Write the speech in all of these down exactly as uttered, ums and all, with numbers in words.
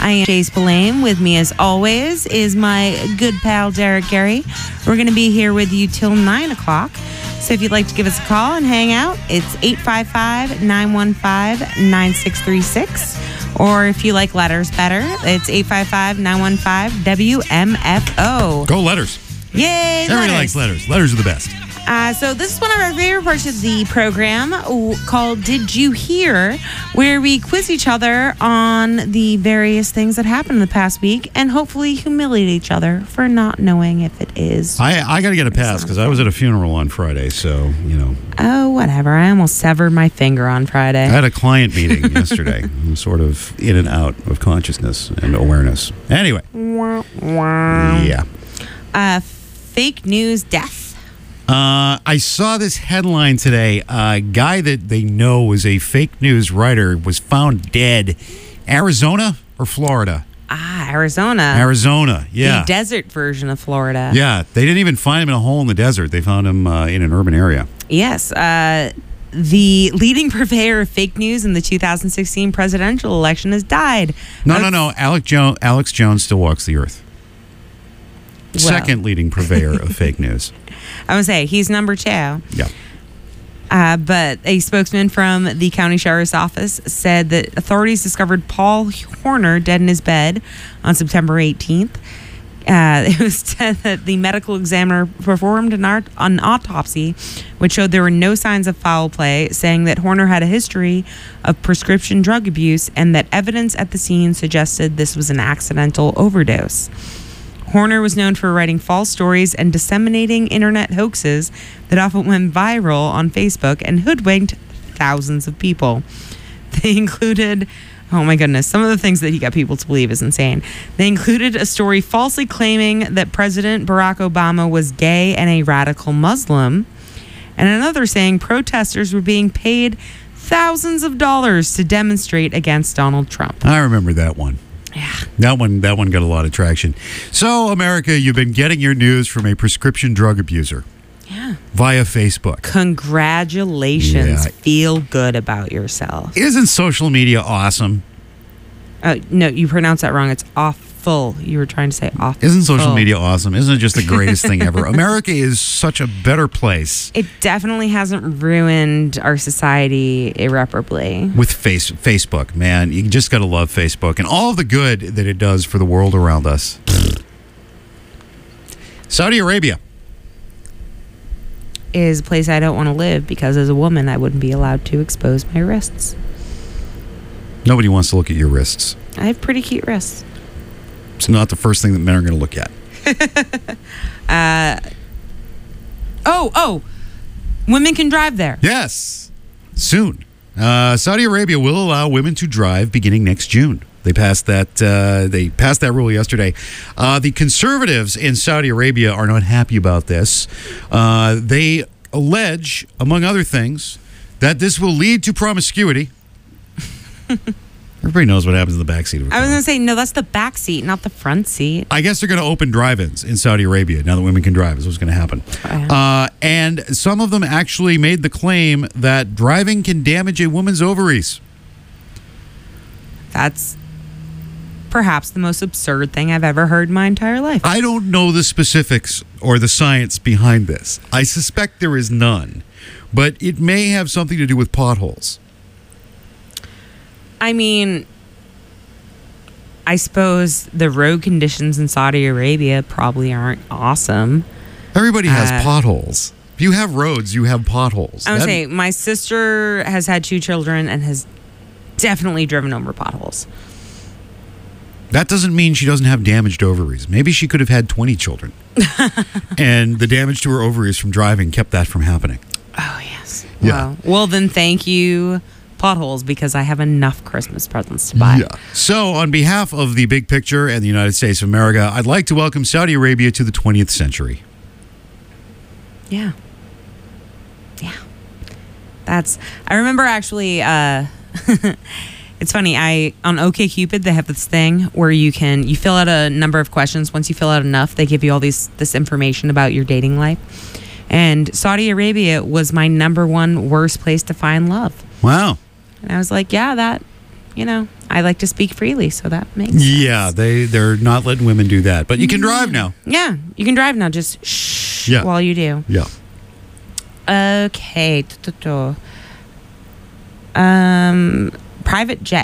I am Jay Spillane. With me, as always, is my good pal, Derek Gary. We're going to be here with you till nine o'clock. So if you'd like to give us a call and hang out, it's eight five five, nine one five, nine six three six. Or if you like letters better, it's eight five five, nine one five, W M F O. Go letters. Yay, Everybody letters. likes letters. Letters are the best. Uh, so this is one of our favorite parts of the program w- called Did You Hear?, where we quiz each other on the various things that happened in the past week and hopefully humiliate each other for not knowing if it is. I, I got to get a pass because I was at a funeral on Friday, so, you know. Oh, whatever. I almost severed my finger on Friday. I had a client meeting yesterday. I'm sort of in and out of consciousness and awareness. Anyway. Wah, wah. Yeah. Uh, fake news death. Uh, I saw this headline today. A guy that they know was a fake news writer was found dead. Arizona or Florida? Ah, Arizona. Arizona, yeah. The desert version of Florida. Yeah, they didn't even find him in a hole in the desert. They found him uh, in an urban area. Yes. Uh, the leading purveyor of fake news in the two thousand sixteen presidential election has died. No, Uh, no, no. Alex Jones, Alex Jones still walks the earth. Well. Second leading purveyor of fake news. I would say he's number two. Yeah. Uh, but a spokesman from the county sheriff's office said that authorities discovered Paul Horner dead in his bed on September eighteenth. Uh, it was said that the medical examiner performed an, art, an autopsy, which showed there were no signs of foul play, saying that Horner had a history of prescription drug abuse and that evidence at the scene suggested this was an accidental overdose. Horner was known for writing false stories and disseminating internet hoaxes that often went viral on Facebook and hoodwinked thousands of people. They included, oh my goodness, some of the things that he got people to believe is insane. They included a story falsely claiming that President Barack Obama was gay and a radical Muslim, and another saying protesters were being paid thousands of dollars to demonstrate against Donald Trump. I remember that one. Yeah. That one that one got a lot of traction. So, America, you've been getting your news from a prescription drug abuser. Yeah. Via Facebook. Congratulations. Yeah. Feel good about yourself. Isn't social media awesome? Uh, no, you pronounced that wrong. It's awful. You were trying to say awful. Isn't social media awesome? Isn't it just the greatest thing ever? America is such a better place. It definitely hasn't ruined our society irreparably. With face, Facebook, man. You just got to love Facebook and all of the good that it does for the world around us. Saudi Arabia Is a place I don't want to live because as a woman, I wouldn't be allowed to expose my wrists. Nobody wants to look at your wrists. I have pretty cute wrists. It's not the first thing that men are going to look at. uh, oh, oh. Women can drive there. Yes. Soon. Uh, Saudi Arabia will allow women to drive beginning next June. They passed that. Uh, they passed that rule yesterday. Uh, the conservatives in Saudi Arabia are not happy about this. Uh, they allege, among other things, that this will lead to promiscuity. Everybody knows what happens in the backseat of a car. I was going to say, no, that's the back seat, not the front seat. I guess they're going to open drive-ins in Saudi Arabia now that women can drive. Is what's going to happen. Oh, Uh, and some of them actually made the claim that driving can damage a woman's ovaries. That's perhaps the most absurd thing I've ever heard in my entire life. I don't know the specifics or the science behind this. I suspect there is none, but it may have something to do with potholes. I mean, I suppose the road conditions in Saudi Arabia probably aren't awesome. Everybody has Uh, potholes. If you have roads, you have potholes. I would That- say my sister has had two children and has definitely driven over potholes. That doesn't mean she doesn't have damaged ovaries. Maybe she could have had twenty children. And the damage to her ovaries from driving kept that from happening. Oh, yes. Yeah. Wow. Well, then thank you, potholes, because I have enough Christmas presents to buy. Yeah. So, on behalf of the big picture and the United States of America, I'd like to welcome Saudi Arabia to the twentieth century. Yeah. Yeah. That's, I remember actually, uh, it's funny, I, on OkCupid, they have this thing where you can, you fill out a number of questions. Once you fill out enough, they give you all these, this information about your dating life. And Saudi Arabia was my number one worst place to find love. Wow. And I was like, yeah, that, you know, I like to speak freely, so that makes sense. Yeah, they, they're not letting women do that. But you can drive now. Yeah, you can drive now. Just shh Yeah. while you do. Yeah. Okay. Um, private jet.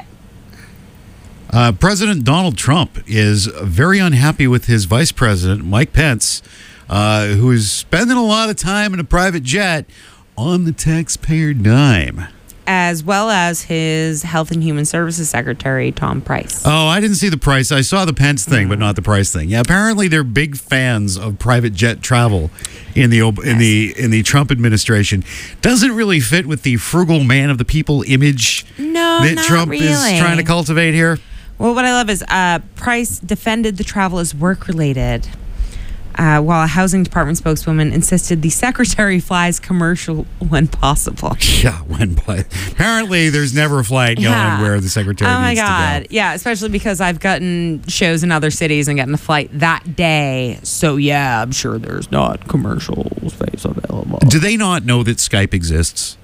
Uh, President Donald Trump is very unhappy with his vice president, Mike Pence, uh, who is spending a lot of time in a private jet on the taxpayer dime. As well as his Health and Human Services Secretary, Tom Price. Oh, I didn't see the price. I saw the Pence thing, but not the price thing. Yeah, apparently they're big fans of private jet travel in the in Yes. the in the Trump administration. Doesn't really fit with the frugal man of the people image No, that not Trump really. is trying to cultivate here. Well, what I love is uh, Price defended the travel as work-related, uh, while a housing department spokeswoman insisted the secretary flies commercial when possible. Yeah, when but apparently there's never a flight going Yeah. where the secretary Oh my needs God. to go. Yeah, especially because I've gotten shows in other cities and gotten a flight that day. So, yeah, I'm sure there's not commercial space available. Do they not know that Skype exists?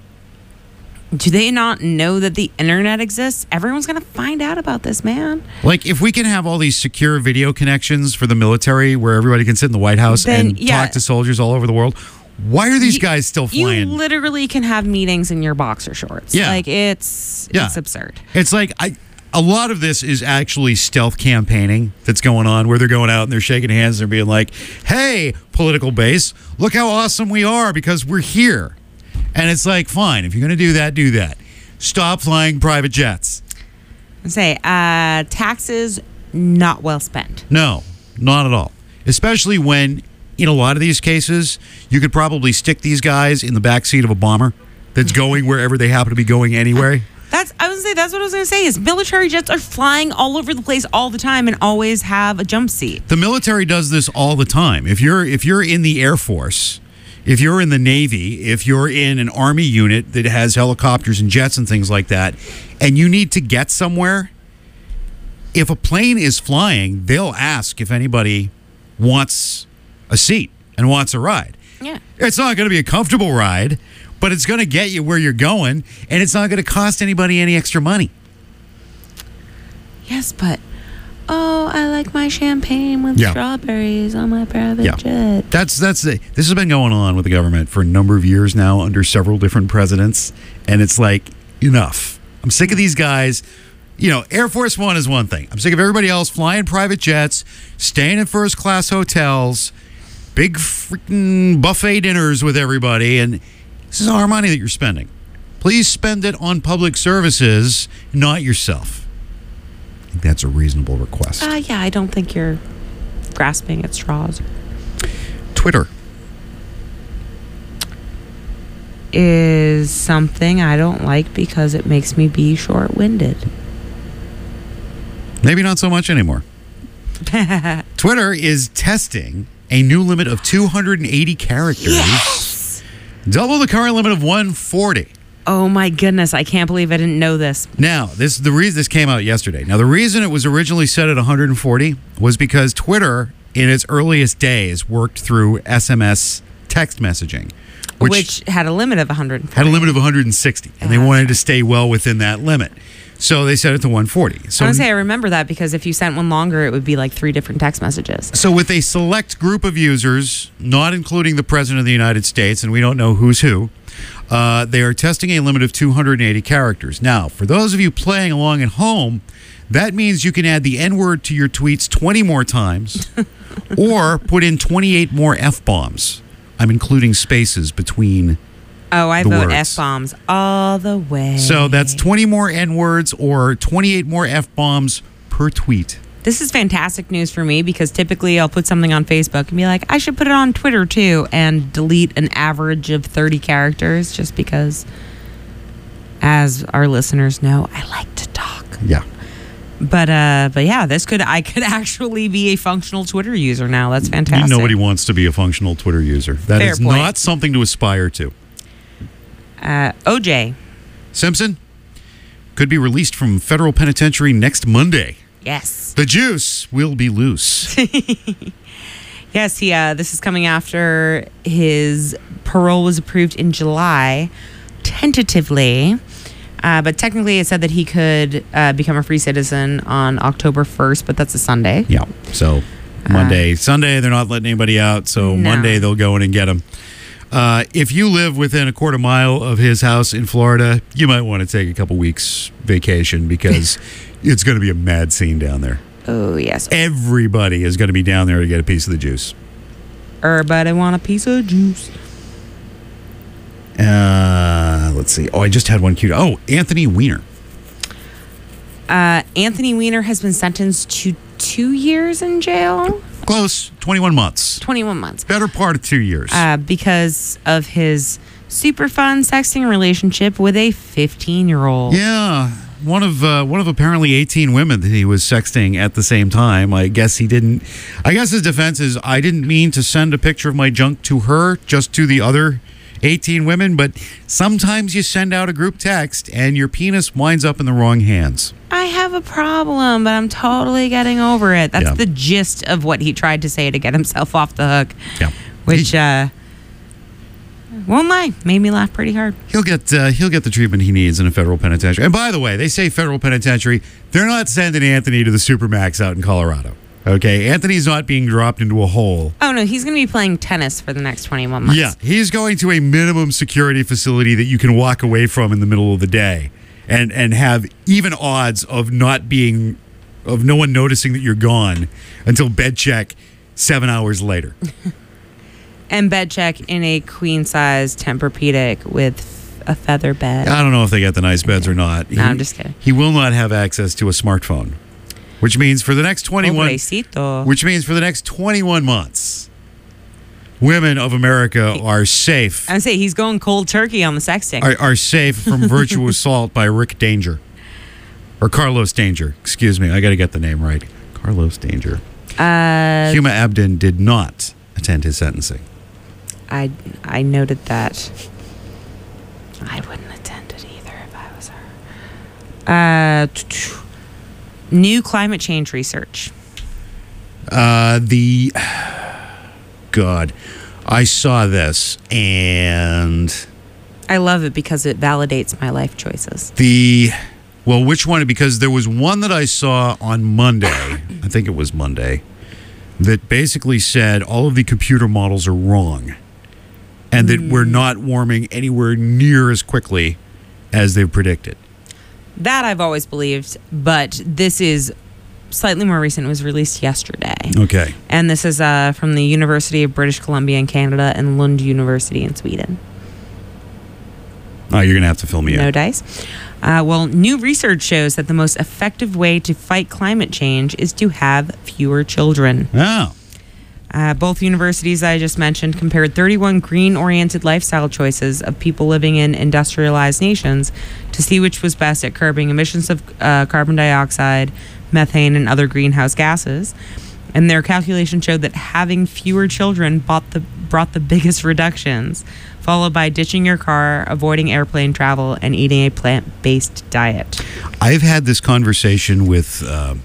Do they not know that the internet exists? Everyone's going to find out about this, man. Like, if we can have all these secure video connections for the military where everybody can sit in the White House Then, and yeah. talk to soldiers all over the world, why are these You- guys still You flying? literally can have meetings in your boxer shorts. Yeah. Like, it's, Yeah. it's absurd. It's like I. A lot of this is actually stealth campaigning that's going on where they're going out and they're shaking hands and they're being like, hey, political base, look how awesome we are because we're here. And it's like, fine, if you're going to do that, do that. Stop flying private jets. Say, uh, taxes not well spent. No, not at all. Especially when, in a lot of these cases, you could probably stick these guys in the backseat of a bomber that's going wherever they happen to be going anyway. That's I was gonna say that's what I was gonna say is military jets are flying all over the place all the time and always have a jump seat. The military does this all the time. If you're if you're in the Air Force, if you're in the Navy, if you're in an Army unit that has helicopters and jets and things like that, and you need to get somewhere, if a plane is flying, they'll ask if anybody wants a seat and wants a ride. Yeah. It's not going to be a comfortable ride, but it's going to get you where you're going, and it's not going to cost anybody any extra money. Yes, but oh, I like my champagne with Yeah. strawberries on my private Yeah. jet. That's that's the, this has been going on with the government for a number of years now under several different presidents, and it's like enough. I'm sick of these guys. You know, Air Force One is one thing. I'm sick of everybody else flying private jets, staying in first class hotels, big freaking buffet dinners with everybody, and this is our money that you're spending. Please spend it on public services, not yourself. I think that's a reasonable request. Uh, yeah, I don't think you're grasping at straws. Twitter. Is something I don't like because it makes me be short-winded. Maybe not so much anymore. Twitter is testing a new limit of two hundred eighty characters. Yes! Double the current limit of one hundred forty. Oh my goodness, I can't believe I didn't know this. Now, this the reason this came out yesterday. Now, the reason it was originally set at one hundred forty was because Twitter, in its earliest days, worked through S M S text messaging, Which, which, had a limit of one hundred forty. had a limit of one hundred sixty, and they Ah, wanted to stay well within that limit. So they set it to one hundred forty. So I would say I remember that because if you sent one longer, it would be like three different text messages. So with a select group of users, not including the President of the United States, and we don't know who's who, uh, they are testing a limit of two hundred eighty characters. Now, for those of you playing along at home, that means you can add the N-word to your tweets twenty more times or put in twenty-eight more F-bombs. I'm including spaces between. Oh, I The vote words. F-bombs all the way. So that's twenty more N-words or twenty-eight more F-bombs per tweet. This is fantastic news for me because typically I'll put something on Facebook and be like, I should put it on Twitter too, and delete an average of thirty characters just because, as our listeners know, I like to talk. Yeah. But uh, but yeah, this could I could actually be a functional Twitter user now. That's fantastic. Nobody wants to be a functional Twitter user. That Fair is point. not something to aspire to. Uh, O J, Simpson could be released from federal penitentiary next Monday. yes, The juice will be loose. yes. He. Uh, this is coming after his parole was approved in July, tentatively. Uh, but technically, it said that he could uh, become a free citizen on October first, but that's a Sunday. Yeah. So Monday, uh, Sunday, they're not letting anybody out. So no. Monday, they'll go in and get him. Uh, if you live within a quarter mile of his house in Florida, you might want to take a couple weeks vacation because it's going to be a mad scene down there. Oh, yes. Everybody is going to be down there to get a piece of the juice. Everybody want a piece of juice. Uh, let's see. Oh, I just had one cute. Oh, Anthony Weiner. Uh, Anthony Weiner has been sentenced to two years in jail. Close. twenty-one months. twenty-one months. Better part of two years. Uh, because of his super fun sexting relationship with a fifteen-year-old. Yeah. One of uh, one of apparently eighteen women that he was sexting at the same time. I guess he didn't. I guess his defense is, I didn't mean to send a picture of my junk to her, just to the other eighteen women. But sometimes you send out a group text and your penis winds up in the wrong hands. I have a problem, but I'm totally getting over it. That's yeah. the gist of what he tried to say to get himself off the hook. Yeah. Which, uh, won't lie, made me laugh pretty hard. He'll get uh, he'll get the treatment he needs in a federal penitentiary. And by the way, they say federal penitentiary. They're not sending Anthony to the Supermax out in Colorado. Okay, Anthony's not being dropped into a hole. Oh no, he's going to be playing tennis for the next twenty-one months. Yeah, he's going to a minimum security facility that you can walk away from in the middle of the day, and and have even odds of not being, of no one noticing that you're gone until bed check seven hours later. And bed check in a queen size Tempur-Pedic with a feather bed. I don't know if they got the nice beds or not. No, he, I'm just kidding. He will not have access to a smartphone, which means for the next twenty-one, Pobrecito. which means for the next twenty-one months, women of America are safe. I would say he's going cold turkey on the sexting. Are, are safe from virtual assault by Rick Danger, or Carlos Danger. Excuse me, I got to get the name right. Carlos Danger. Uh, Huma Abedin did not attend his sentencing. I I noted that. I wouldn't attend it either if I was her. Uh, t- t- new climate change research. Uh, the God, I saw this and I love it because it validates my life choices. the well, which one? Because there was one that I saw on Monday. I think it was Monday, that basically said all of the computer models are wrong. And that we're not warming anywhere near as quickly as they've predicted. That I've always believed, but this is slightly more recent. It was released yesterday. Okay. And this is uh, from the University of British Columbia in Canada and Lund University in Sweden. Oh, you're going to have to fill me in. No dice. Uh, well, new research shows that the most effective way to fight climate change is to have fewer children. Oh. Uh, both universities I just mentioned compared thirty-one green-oriented lifestyle choices of people living in industrialized nations to see which was best at curbing emissions of uh, carbon dioxide, methane, and other greenhouse gases. And their calculation showed that having fewer children bought the, brought the biggest reductions, followed by ditching your car, avoiding airplane travel, and eating a plant-based diet. I've had this conversation with uh,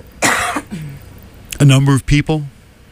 a number of people.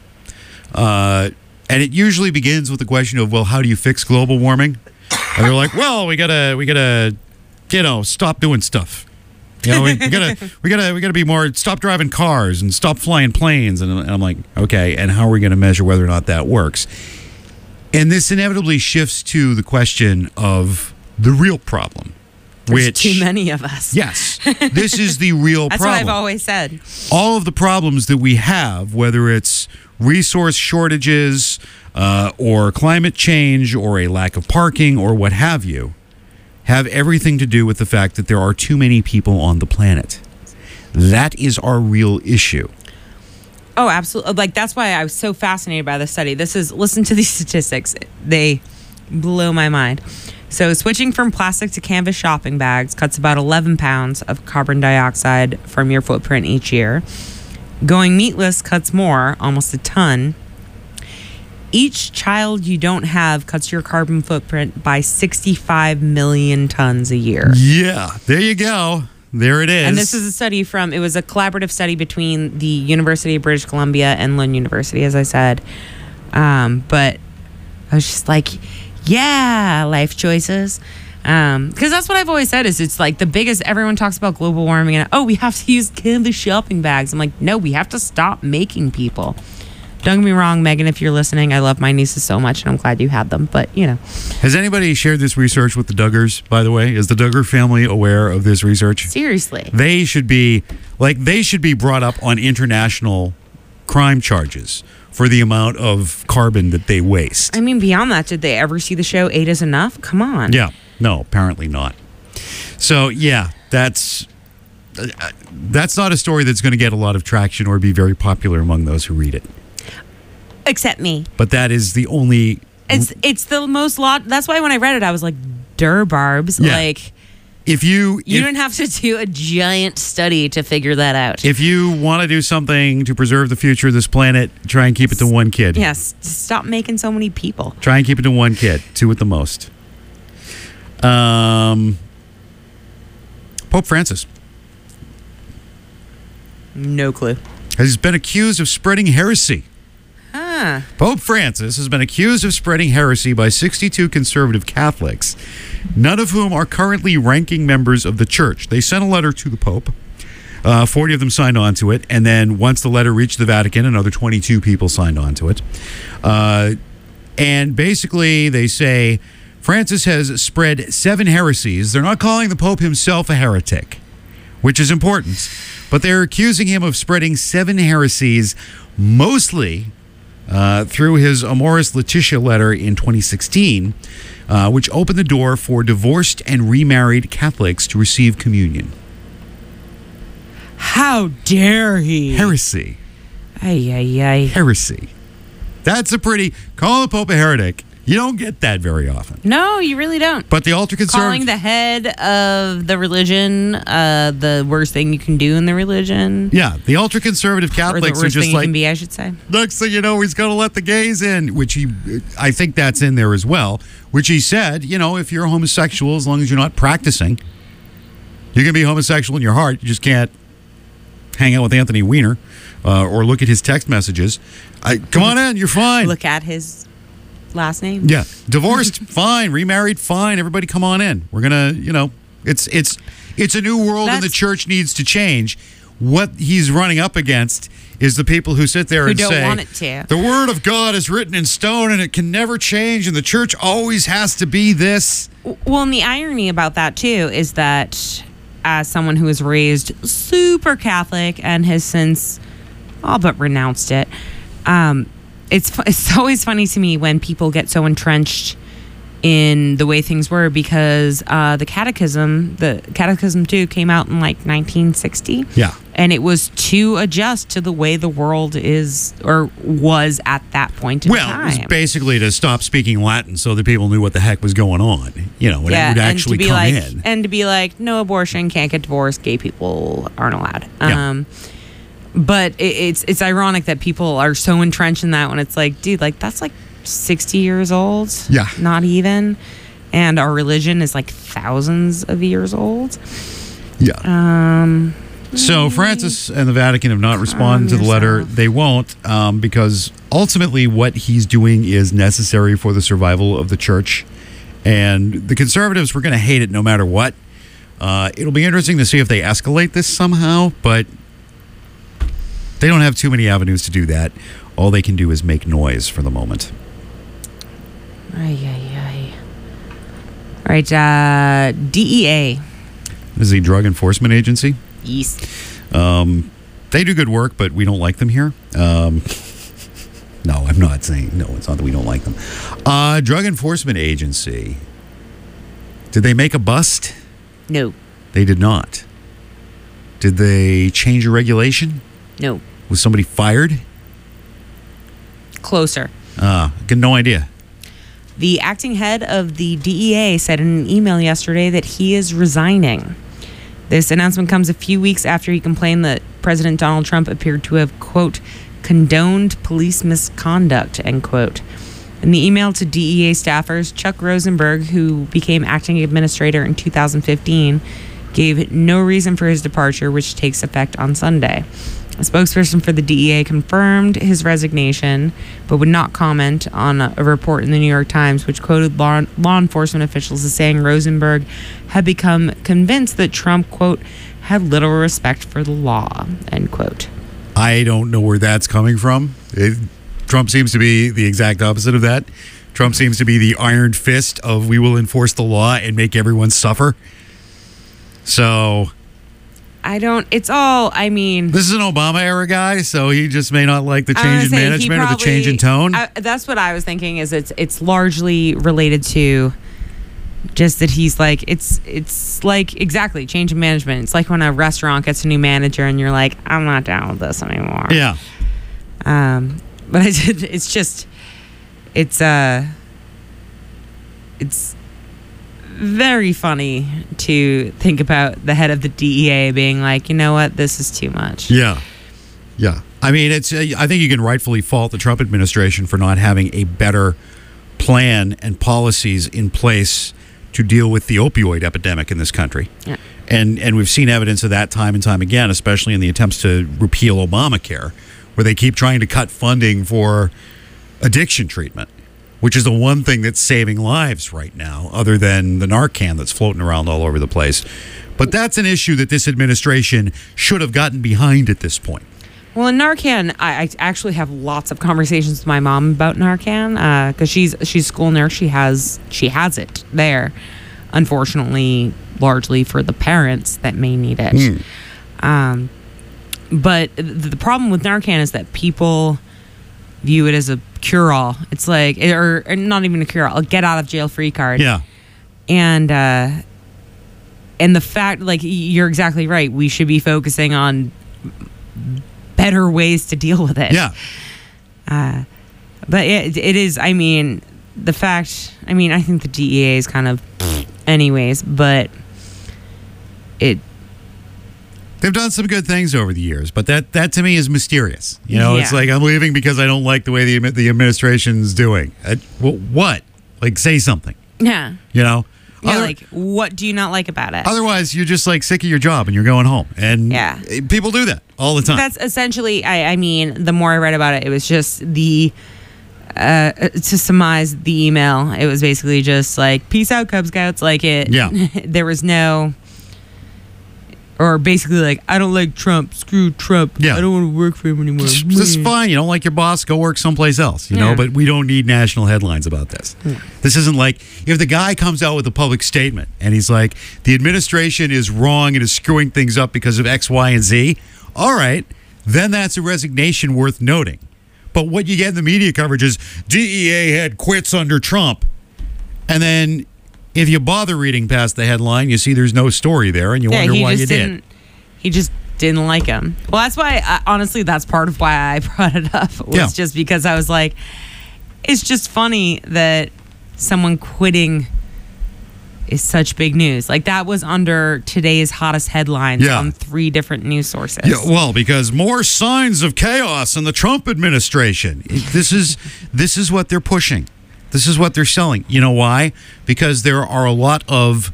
Uh, and it usually begins with the question of, well, how do you fix global warming? And they're like, well, we gotta, we gotta, you know, stop doing stuff. You know, we, we gotta, we gotta, we gotta be more. Stop driving cars and stop flying planes. And, and I'm like, okay. And how are we going to measure whether or not that works? And this inevitably shifts to the question of the real problem. There's which, too many of us. Yes, this is the real That's problem. what I've always said. All of the problems that we have, whether it's resource shortages uh, or climate change or a lack of parking or what have you, have everything to do with the fact that there are too many people on the planet. That is our real issue. Oh, absolutely. Like, that's why I was so fascinated by this study. This is, listen to these statistics. They blow my mind. So switching from plastic to canvas shopping bags cuts about eleven pounds of carbon dioxide from your footprint each year. Going meatless cuts more, almost a ton. Each child you don't have cuts your carbon footprint by sixty-five million tons a year. Yeah, there you go. There it is. And this is a study from, it was a collaborative study between the University of British Columbia and Lund University, as I said. Um, but I was just like, yeah, life choices. Um, because that's what I've always said is it's like the biggest, everyone talks about global warming and, oh, we have to use canvas shopping bags. I'm like, no, we have to stop making people. Don't get me wrong, Megan, if you're listening, I love my nieces so much and I'm glad you had them. But, you know. Has anybody shared this research with the Duggars, by the way? Is the Duggar family aware of this research? Seriously. They should be, like, they should be brought up on international crime charges for the amount of carbon that they waste. I mean, beyond that, did they ever see the show Eight is Enough? Come on. Yeah. No, apparently not. So, yeah, that's uh, that's not a story that's going to get a lot of traction or be very popular among those who read it. Except me. But that is the only... It's it's the most lot. That's why when I read it, I was like, "Dur barbs." Yeah. Like, if you you if, don't have to do a giant study to figure that out. If you want to do something to preserve the future of this planet, try and keep it to one kid. Yes, stop making so many people. Try and keep it to one kid, two at the most. Um, Pope Francis No clue. has been accused of spreading heresy. Huh. Pope Francis has been accused of spreading heresy by sixty-two conservative Catholics, none of whom are currently ranking members of the church. They sent a letter to the Pope. Uh, forty of them signed on to it. And then once the letter reached the Vatican, another twenty-two people signed on to it. Uh, and basically, they say Francis has spread seven heresies. They're not calling the Pope himself a heretic, which is important. But they're accusing him of spreading seven heresies, mostly Uh, through his Amoris Laetitia letter in twenty sixteen, uh, which opened the door for divorced and remarried Catholics to receive communion. How dare he? Heresy. Ay, ay, ay. Heresy. That's a pretty... Call the Pope a heretic. You don't get that very often. No, you really don't. But the ultra-conservative... Calling the head of the religion uh, the worst thing you can do in the religion. Yeah, the ultra-conservative Or the Catholics are worst just thing you like... can be, I should say. Next thing you know, he's going to let the gays in, which he... I think that's in there as well, which he said, you know, if you're a homosexual, as long as you're not practicing, you can be homosexual in your heart. You just can't hang out with Anthony Weiner uh, or look at his text messages. I, come on in, you're fine. Look at his last name. Yeah, divorced, fine. Remarried, fine. Everybody, come on in. We're gonna, you know, it's it's it's a new world, and the That's- church needs to change. What he's running up against is the people who sit there Who and don't say, want it to. "The word of God is written in stone, and it can never change, and the church always has to be this." Well, and the irony about that too is that as someone who was raised super Catholic and has since all but renounced it, um, it's fu- it's always funny to me when people get so entrenched in the way things were, because uh, the Catechism, the Catechism two, came out in like nineteen sixty. Yeah. And it was to adjust to the way the world is or was at that point in Well, time. it was basically to stop speaking Latin so that people knew what the heck was going on. You know, when it would actually and to be come like, in. and to be like, no abortion, can't get divorced, gay people aren't allowed. Yeah. Um, but it, it's it's ironic that people are so entrenched in that when it's like, dude, like that's like sixty years old. Yeah. Not even. And our religion is like thousands of years old. Yeah. Um, So Francis and the Vatican have not responded to the letter. yourself. They won't, um, because ultimately what he's doing is necessary for the survival of the church. And the conservatives were going to hate it no matter what. Uh, it'll be interesting to see if they escalate this somehow, but they don't have too many avenues to do that. All they can do is make noise for the moment. ay, ay, ay. All right, uh, D E A. This is a drug enforcement agency. Yes. Um, they do good work, but we don't like them here. Um, no, I'm not saying, no, it's not that we don't like them. Uh, Drug Enforcement Agency. Did they make a bust? No. They did not. Did they change a regulation? No. Was somebody fired? Closer. Uh, got no idea. The acting head of the D E A said in an email yesterday that he is resigning. This announcement comes a few weeks after he complained that President Donald Trump appeared to have, quote, condoned police misconduct, end quote. In the email to D E A staffers, Chuck Rosenberg, who became acting administrator in two thousand fifteen, gave no reason for his departure, which takes effect on Sunday. A spokesperson for the D E A confirmed his resignation, but would not comment on a, a report in the New York Times, which quoted law, law enforcement officials as saying Rosenberg had become convinced that Trump, quote, had little respect for the law, end quote. I don't know where that's coming from. It, Trump seems to be the exact opposite of that. Trump seems to be the iron fist of we will enforce the law and make everyone suffer. So I don't, it's all, I mean. This is an Obama era guy, so he just may not like the I change was in gonna say, he management or the probably- change in tone. I, that's what I was thinking is it's it's largely related to just that he's like, it's it's like, exactly, change in management. It's like when a restaurant gets a new manager and you're like, I'm not down with this anymore. yeah. Um, but I did, it's just, it's, uh, it's very funny to think about the head of the D E A being like, you know what, this is too much. Yeah. Yeah. I mean, it's. Uh, I think you can rightfully fault the Trump administration for not having a better plan and policies in place to deal with the opioid epidemic in this country. Yeah. And and we've seen evidence of that time and time again, especially in the attempts to repeal Obamacare, where they keep trying to cut funding for addiction treatment, which is the one thing that's saving lives right now, other than the Narcan that's floating around all over the place. But that's an issue that this administration should have gotten behind at this point. Well, in Narcan, I, I actually have lots of conversations with my mom about Narcan because uh, she's she's a school nurse. She has she has it there, unfortunately, largely for the parents that may need it. Mm. Um, but the, the problem with Narcan is that people view it as a cure-all. It's like, or, or not even a cure-all, a get-out-of-jail-free card. Yeah. And uh, and the fact, like, you're exactly right. We should be focusing on better ways to deal with it. Yeah. Uh, but it, it is, I mean, the fact, I mean, I think the D E A is kind of anyways, but it. They've done some good things over the years, but that, that to me is mysterious. You know, it's Yeah. like I'm leaving because I don't like the way the admi- the administration's doing. Uh, wh- what? Like, say something. Yeah. You know? Yeah, Other- like, what do you not like about it? Otherwise, you're just like sick of your job and you're going home. And Yeah. people do that all the time. That's essentially, I, I mean, the more I read about it, it was just the, uh, to surmise the email, it was basically just like, peace out, Cub Scouts. Like it, Yeah. there was no, or basically like, I don't like Trump, screw Trump. Yeah. I don't want to work for him anymore. It's- This is fine. You don't like your boss, go work someplace else, you know, Yeah. but we don't need national headlines about this. Yeah. This isn't like if the guy comes out with a public statement and he's like, the administration is wrong and is screwing things up because of X, Y, and Z. All right, then that's a resignation worth noting. But what you get in the media coverage is D E A head quits under Trump. And then if you bother reading past the headline, you see there's no story there and you Yeah, wonder he why just you didn't, did. He just didn't like him. Well, that's why, I, honestly, that's part of why I brought it up. Was Yeah. just because I was like, it's just funny that someone quitting is such big news. Like that was under today's hottest headlines Yeah. on three different news sources. Yeah, well, because more signs of chaos in the Trump administration. This is this is what they're pushing. This is what they're selling. You know why? Because there are a lot of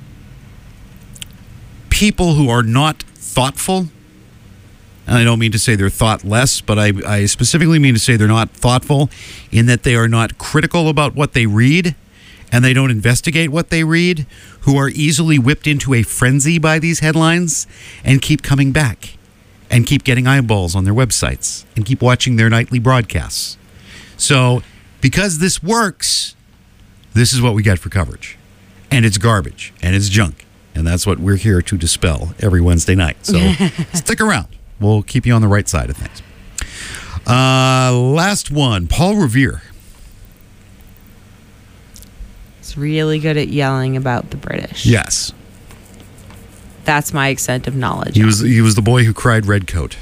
people who are not thoughtful. And I don't mean to say they're thoughtless, but I, I specifically mean to say they're not thoughtful in that they are not critical about what they read and they don't investigate what they read, who are easily whipped into a frenzy by these headlines and keep coming back and keep getting eyeballs on their websites and keep watching their nightly broadcasts. So because this works, this is what we get for coverage. And it's garbage and it's junk. And that's what we're here to dispel every Wednesday night. So stick around. We'll keep you on the right side of things. Uh, last one, Paul Revere. He's really good at yelling about the British. Yes. That's my extent of knowledge. He was he was the boy who cried red coat.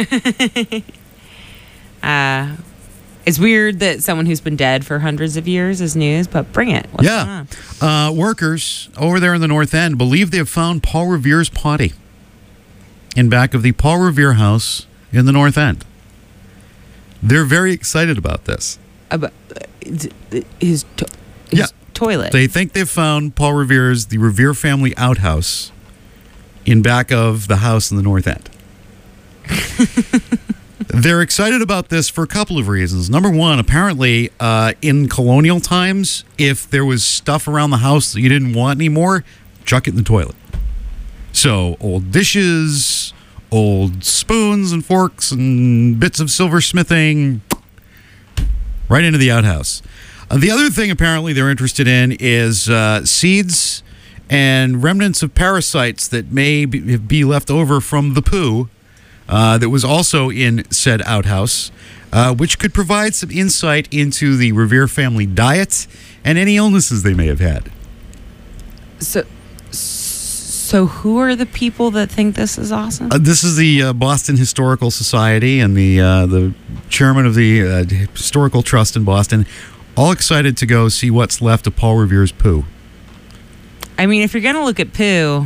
Uh, it's weird that someone who's been dead for hundreds of years is news, but bring it. What's going Yeah. on? Uh, workers over there in the North End believe they have found Paul Revere's potty in back of the Paul Revere house in the North End. They're very excited about this. About uh, his, his, to- his Yeah. toilet. They think they've found Paul Revere's, the Revere family outhouse in back of the house in the North End. They're excited about this for a couple of reasons. Number one, apparently, uh, in colonial times, if there was stuff around the house that you didn't want anymore, chuck it in the toilet. So, old dishes, old spoons and forks and bits of silversmithing, right into the outhouse. Uh, the other thing, apparently, they're interested in is uh, seeds and remnants of parasites that may be, be left over from the poo. Uh, that was also in said outhouse, uh, which could provide some insight into the Revere family diet and any illnesses they may have had. So, so who are the people that think this is awesome? Uh, this is the uh, Boston Historical Society and the uh, the chairman of the uh, Historical Trust in Boston, all excited to go see what's left of Paul Revere's poo. I mean, if you're going to look at poo...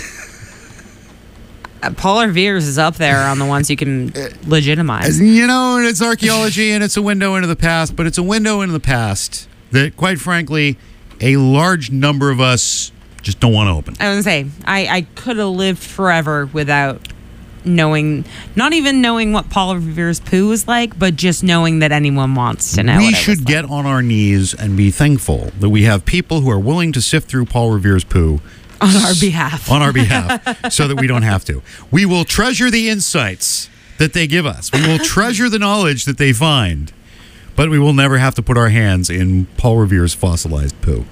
Paul Revere's is up there on the ones you can legitimize. You know, it's archaeology and it's a window into the past, but it's a window into the past that, quite frankly, a large number of us just don't want to open. I was going to say, I, I could have lived forever without knowing, not even knowing what Paul Revere's poo was like, but just knowing that anyone wants to know. We what it should was get like. on our knees and be thankful that we have people who are willing to sift through Paul Revere's poo on our behalf. on our behalf, so that we don't have to. We will treasure the insights that they give us. We will treasure the knowledge that they find, but we will never have to put our hands in Paul Revere's fossilized poo.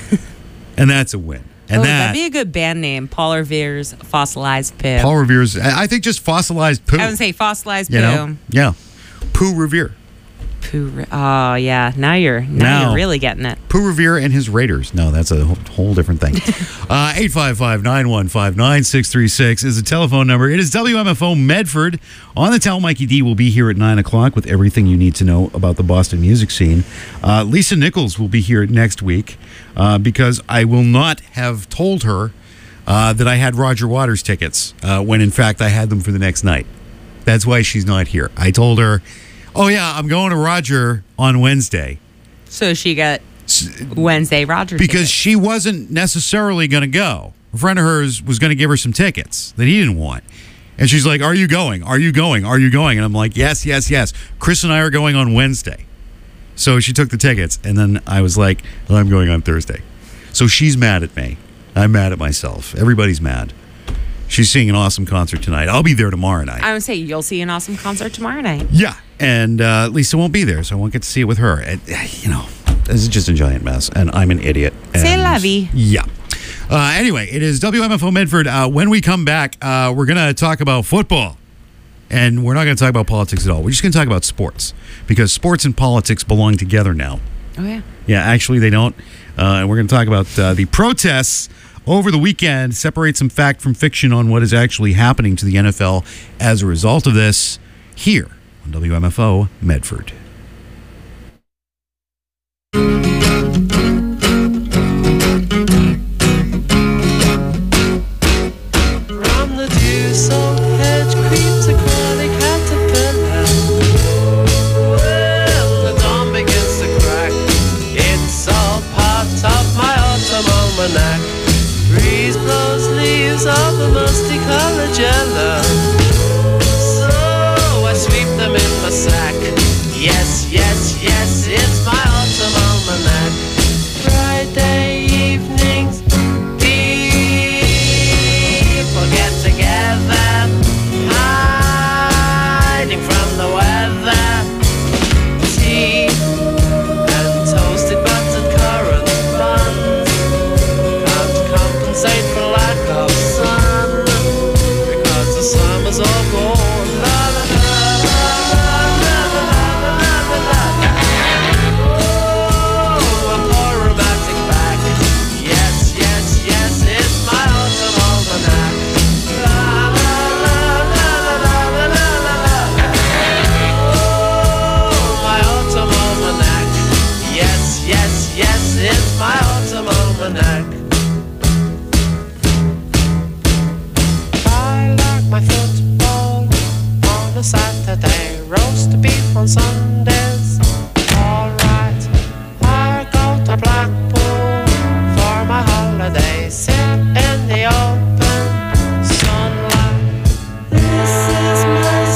And that's a win. And oh, that, that'd be a good band name, Paul Revere's Fossilized Poo. Paul Revere's, I I think just fossilized poo. I would say fossilized you poo. know? Yeah. Poo Revere. Poo. Re- oh yeah, now you're now, Now. you're really getting it. Pooh Revere and his Raiders. No, that's a whole, whole different thing. uh, eight five five, nine one five, nine six three six is the telephone number. It is W M F O Medford. On the Tell Mikey D will be here at nine o'clock with everything you need to know about the Boston music scene. Uh, Lisa Nichols will be here next week uh, because I will not have told her uh, that I had Roger Waters tickets uh, when, in fact, I had them for the next night. That's why she's not here. I told her, oh, yeah, I'm going to Roger on Wednesday. So she got Wednesday Roger Because tickets. she wasn't necessarily going to go. A friend of hers was going to give her some tickets that he didn't want. And she's like, are you going? Are you going? Are you going? And I'm like, yes, yes, yes. Chris and I are going on Wednesday. So she took the tickets. And then I was like, well, I'm going on Thursday. So she's mad at me. I'm mad at myself. Everybody's mad. She's seeing an awesome concert tonight. I'll be there tomorrow night. I would say you'll see an awesome concert tomorrow night. Yeah. And uh, Lisa won't be there, so I won't get to see it with her. And, you know, this is just a giant mess, and I'm an idiot. C'est and, la vie. Yeah. Uh, anyway, it is W M F O Medford. Uh, when we come back, uh, we're going to talk about football. And we're not going to talk about politics at all. We're just going to talk about sports, because sports and politics belong together now. Oh, yeah. Yeah, actually, they don't. Uh, and we're going to talk about uh, the protests over the weekend, separate some fact from fiction on what is actually happening to the N F L as a result of this here on W M F O Medford. From the dew-soaked hedge creeps a curly caterpillar. Well, the dawn begins to crack. It's all part of my autumn almanac. Breeze blows leaves of a musty colored yellow. So I sweep them in my sack. Yes, yes, yes, it's my autumn almanac. Friday evenings, people get together, hiding from the weather. Tea and toasted buttered currant buns can't compensate for lack of sun, because the summer's all gone. La la la la la la la la la la. Oh, a poor romantic back. Yes, yes, yes, it's my autumn almanac. La la la la la la la la la. Oh, my autumn almanac. Yes, yes, yes, it's my autumn almanac. I like my football on a Saturday, roast beef on Sundays. Alright, I go to Blackpool for my holiday, sit in the open sunlight. This is my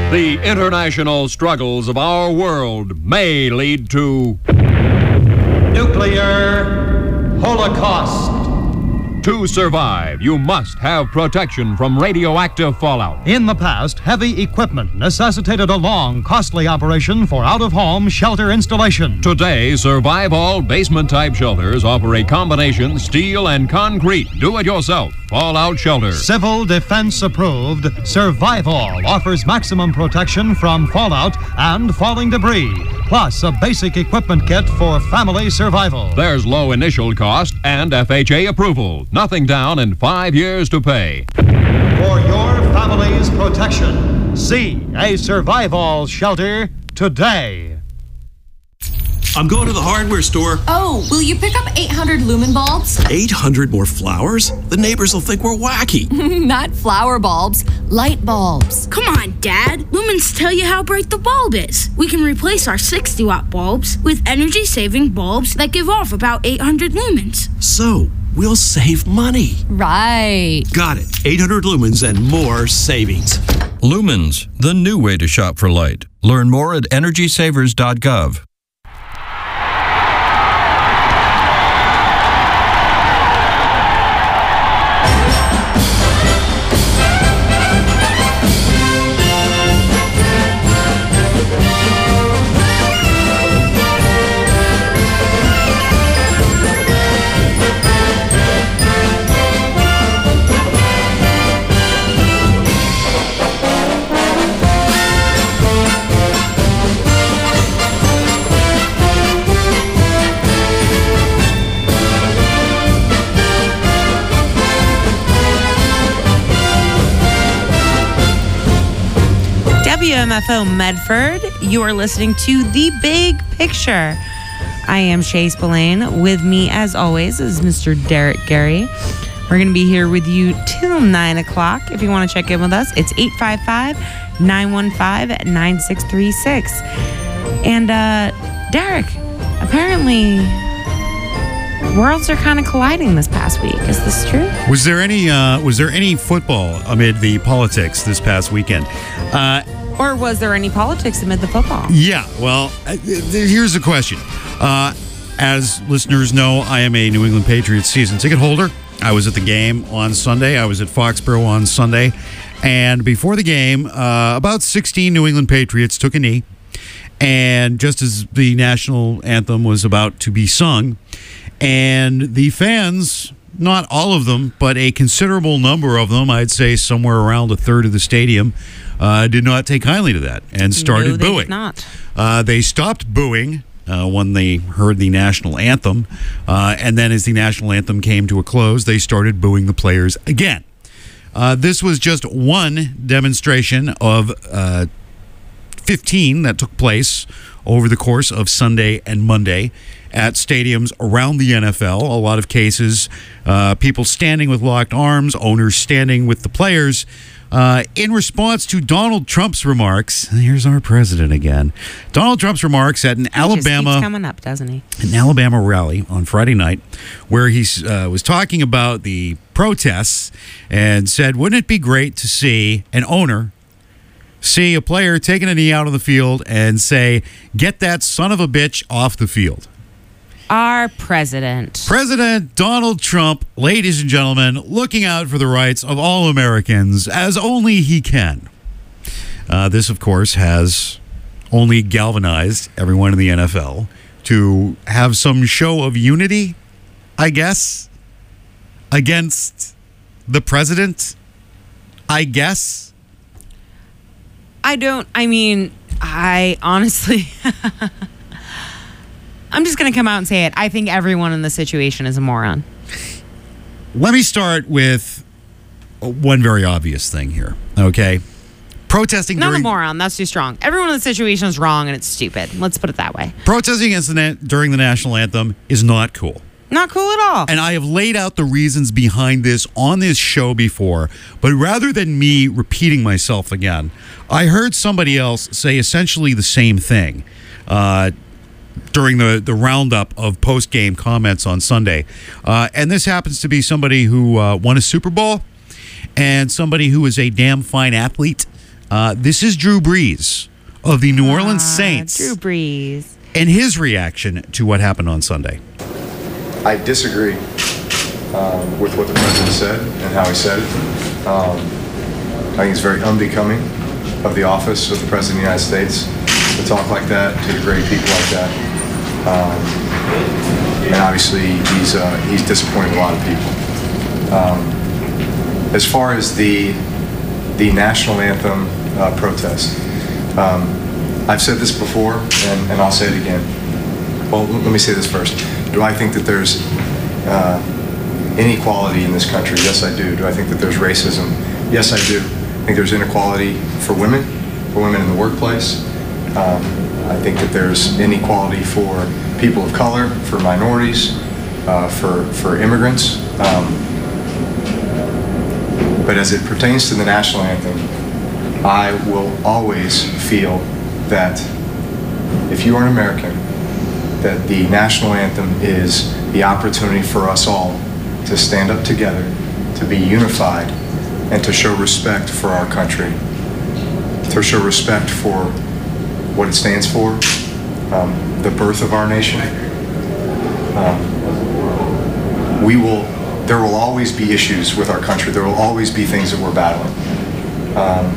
The international struggles of our world may lead to nuclear holocaust. To survive, you must have protection from radioactive fallout. In the past, heavy equipment necessitated a long, costly operation for out-of-home shelter installation. Today, Survivol basement-type shelters offer a combination steel and concrete do-it-yourself fallout shelter. Civil Defense approved, Survivol offers maximum protection from fallout and falling debris, plus a basic equipment kit for family survival. There's low initial cost and F H A approval. Nothing down and five years to pay. For your family's protection, see a Survivol shelter today. I'm going to the hardware store. Oh, will you pick up eight hundred lumen bulbs? eight hundred more flowers? The neighbors will think we're wacky. Not flower bulbs, light bulbs. Come on, Dad. Lumens tell you how bright the bulb is. We can replace our sixty watt bulbs with energy-saving bulbs that give off about eight hundred lumens. So, we'll save money. Right. Got it. eight hundred lumens and more savings. Lumens, the new way to shop for light. Learn more at energy savers dot gov. W M F O Medford, you are listening to The Big Picture. I am Shay Spillane. With me, as always, is Mister Derek Gary. We're going to be here with you till nine o'clock. If you want to check in with us, it's eight five five, nine one five, nine six three six. And, uh, Derek, apparently worlds are kind of colliding this past week. Is this true? Was there any uh, was there any football amid the politics this past weekend? Uh, Or was there any politics amid the football? yeah. Well, uh, th- here's the question. Uh, as listeners know, I am a New England Patriots season ticket holder. I was at the game on Sunday. I was at Foxborough on Sunday, and before the game, uh, about sixteen New England Patriots took a knee. And just as the national anthem was about to be sung, and the fans, not all of them, but a considerable number of them, I'd say somewhere around a third of the stadium, uh, did not take kindly to that and started no, they booing. Did not. Uh, they stopped booing uh, when they heard the national anthem, uh, and then as the national anthem came to a close, they started booing the players again. Uh, this was just one demonstration of uh, fifteen that took place over the course of Sunday and Monday at stadiums around the N F L. A lot of cases, uh, people standing with locked arms, owners standing with the players. Uh, in response to Donald Trump's remarks, here's our president again. Donald Trump's remarks at an He Alabama just keeps coming up, doesn't he? an Alabama rally on Friday night where he uh, was talking about the protests and said, wouldn't it be great to see an owner see a player taking a knee out of the field and say, get that son of a bitch off the field? Our president. President Donald Trump, ladies and gentlemen, looking out for the rights of all Americans as only he can. Uh, this, of course, has only galvanized everyone in the N F L to have some show of unity, I guess, against the president, I guess. I don't, I mean, I honestly, I'm just going to come out and say it. I think everyone in this situation is a moron. Let me start with one very obvious thing here, okay? Protesting Not during, a moron, that's too strong. Everyone in the situation is wrong and it's stupid. Let's put it that way. protesting against the na- during the national anthem is not cool. Not cool at all. And I have laid out the reasons behind this on this show before, but rather than me repeating myself again, I heard somebody else say essentially the same thing uh, during the, the roundup of post-game comments on Sunday. Uh, and this happens to be somebody who uh, won a Super Bowl and somebody who is a damn fine athlete. Uh, this is Drew Brees of the New Orleans Ah, Saints Drew Brees. and his reaction to what happened on Sunday. I disagree um, with what the president said and how he said it. Um, I think it's very unbecoming of the office of the president of the United States to talk like that, to degrade people like that. Um, and obviously, he's uh, he's disappointed a lot of people. Um, as far as the the national anthem uh, protest, um, I've said this before, and, and I'll say it again. Well, let me say this first. Do I think that there's uh, inequality in this country? Yes, I do. Do I think that there's racism? Yes, I do. I think there's inequality for women, for women in the workplace. Um, I think that there's inequality for people of color, for minorities, uh, for, for immigrants. Um, but as it pertains to the national anthem, I will always feel that if you are an American, that the national anthem is the opportunity for us all to stand up together, to be unified, and to show respect for our country, to show respect for what it stands for, um, the birth of our nation. Um, we will, there will always be issues with our country. There will always be things that we're battling. Um,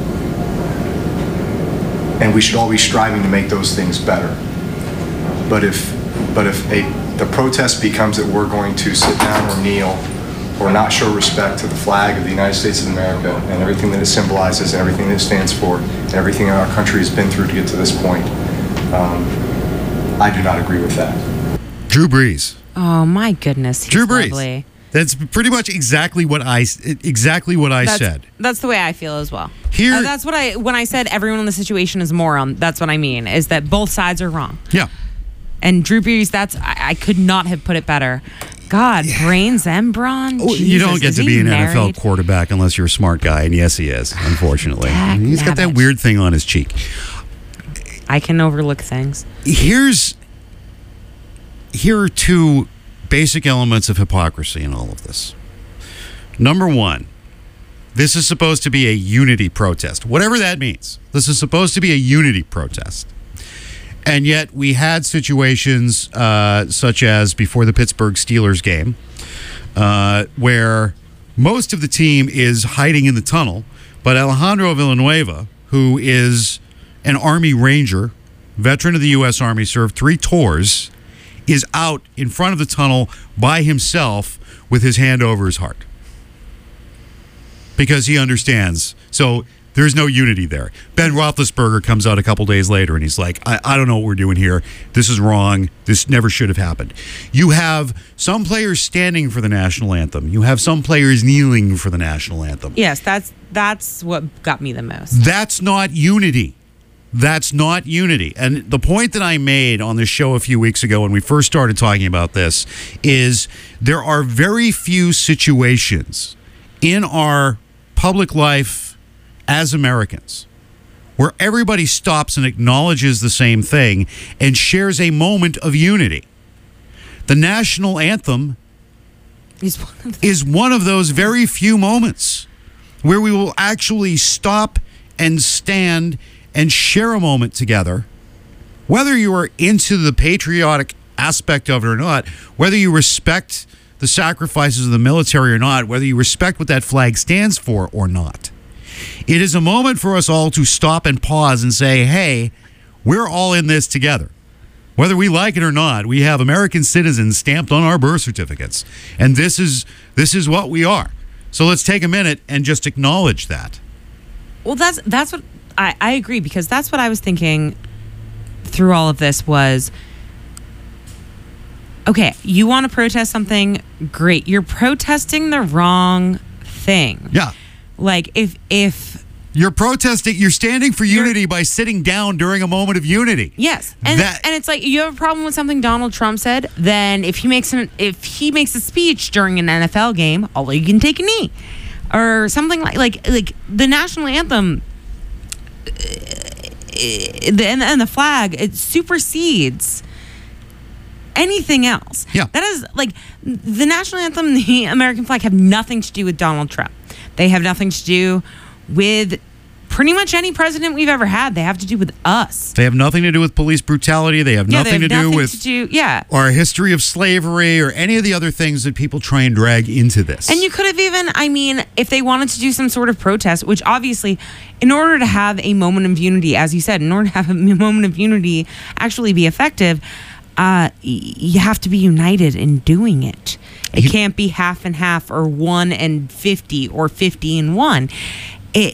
and we should all be striving to make those things better. But if, but if a, the protest becomes that we're going to sit down or kneel or not show respect to the flag of the United States of America and everything that it symbolizes and everything that it stands for and everything that our country has been through to get to this point, um, I do not agree with that. Drew Brees. Oh my goodness, he's Drew Brees. lovely. That's pretty much exactly what I exactly what I that's, said. That's the way I feel as well. Here, uh, that's what I when I said everyone in the situation is a moron. That's what I mean. Is that both sides are wrong. Yeah. And Drew Brees, that's I, I could not have put it better. God, brains and brawn. Oh, you Jesus, don't get is to he be an married? N F L quarterback unless you're a smart guy, and yes, he is. Unfortunately, Dag he's got that nabbit. weird thing on his cheek. I can overlook things. Here's here are two basic elements of hypocrisy in all of this. Number one, this is supposed to be a unity protest, whatever that means. This is supposed to be a unity protest. And yet we had situations uh, such as before the Pittsburgh Steelers game uh, where most of the team is hiding in the tunnel, but Alejandro Villanueva, who is an Army Ranger, veteran of the U S Army, served three tours, is out in front of the tunnel by himself with his hand over his heart. Because he understands. So there's no unity there. Ben Roethlisberger comes out a couple days later and he's like, I, I don't know what we're doing here. This is wrong. This never should have happened. You have some players standing for the national anthem. You have some players kneeling for the national anthem. Yes, that's that's what got me the most. That's not unity. That's not unity. And the point that I made on this show a few weeks ago when we first started talking about this is there are very few situations in our public life as Americans where everybody stops and acknowledges the same thing and shares a moment of unity. The national anthem He's one of the- is one of those very few moments where we will actually stop and stand and share a moment together, whether you are into the patriotic aspect of it or not, whether you respect the sacrifices of the military or not, whether you respect what that flag stands for or not. It is a moment for us all to stop and pause and say, hey, we're all in this together. Whether we like it or not, we have American citizens stamped on our birth certificates. And this is this is what we are. So let's take a minute and just acknowledge that. Well, that's that's what I, I agree, because that's what I was thinking through all of this was, okay, you want to protest something, great. You're protesting the wrong thing. Yeah. Like if if You're protesting, you're standing for unity by sitting down during a moment of unity. yes, and That- and it's like you have a problem with something Donald Trump said, then if he makes an if he makes a speech during an N F L game, all you can take a knee, or something like like like the national anthem. Uh, the, and, and the flag, it supersedes anything else. Yeah. That is like the national anthem and the American flag have nothing to do with Donald Trump. They have nothing to do with pretty much any president we've ever had. They have to do with us. They have nothing to do with police brutality. They have Yeah, nothing they have to nothing do with to do, yeah. our history of slavery or any of the other things that people try and drag into this. And you could have even, I mean, if they wanted to do some sort of protest, which obviously, in order to have a moment of unity, as you said, in order to have a moment of unity actually be effective, uh, y- you have to be united in doing it. It can't be half and half or one and fifty or fifty and one. It,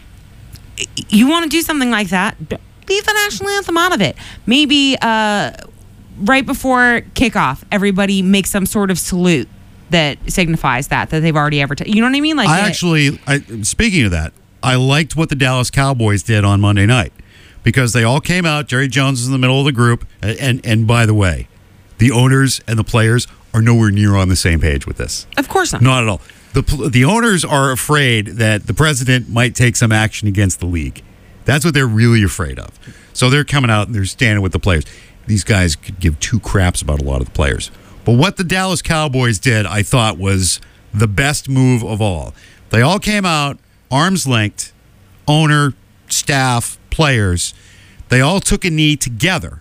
you want to do something like that, leave the national anthem out of it. Maybe uh, right before kickoff, everybody makes some sort of salute that signifies that, that they've already ever, t- you know what I mean? Like I it- actually, I, speaking of that, I liked what the Dallas Cowboys did on Monday night because they all came out. Jerry Jones is in the middle of the group. And, and, and by the way, the owners and the players are nowhere near on the same page with this. Of course not. Not at all. The, pl- the owners are afraid that the president might take some action against the league. That's what they're really afraid of. So they're coming out and they're standing with the players. These guys could give two craps about a lot of the players. But what the Dallas Cowboys did, I thought, was the best move of all. They all came out, arm's length, owner, staff, players. They all took a knee together.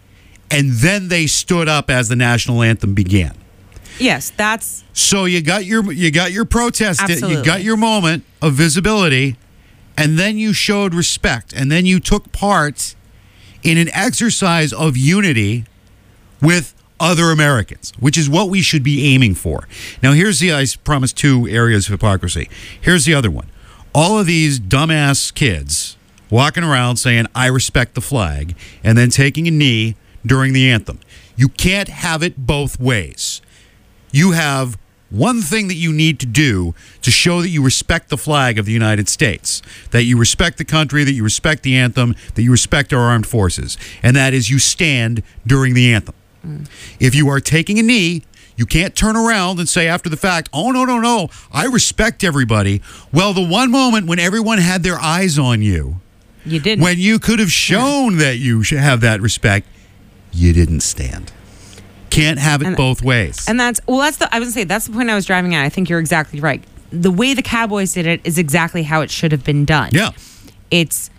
And then they stood up as the national anthem began. Yes, that's So you got your you got your protest, Absolutely. you got your moment of visibility, and then you showed respect, and then you took part in an exercise of unity with other Americans, which is what we should be aiming for. Now, here's the I promised two areas of hypocrisy. Here's the other one. All of these dumbass kids walking around saying, I respect the flag, and then taking a knee during the anthem. You can't have it both ways. You have one thing that you need to do to show that you respect the flag of the United States, that you respect the country, that you respect the anthem, that you respect our armed forces, and that is you stand during the anthem. Mm. If you are taking a knee, you can't turn around and say after the fact, oh, no, no, no, I respect everybody. Well, the one moment when everyone had their eyes on you, you didn't. When you could have shown yeah. that you should have that respect, you didn't stand. Can't have it and, both ways. And that's, well, that's the, I was going to say, that's the point I was driving at. I think you're exactly right. The way the Cowboys did it is exactly how it should have been done. Yeah. It's,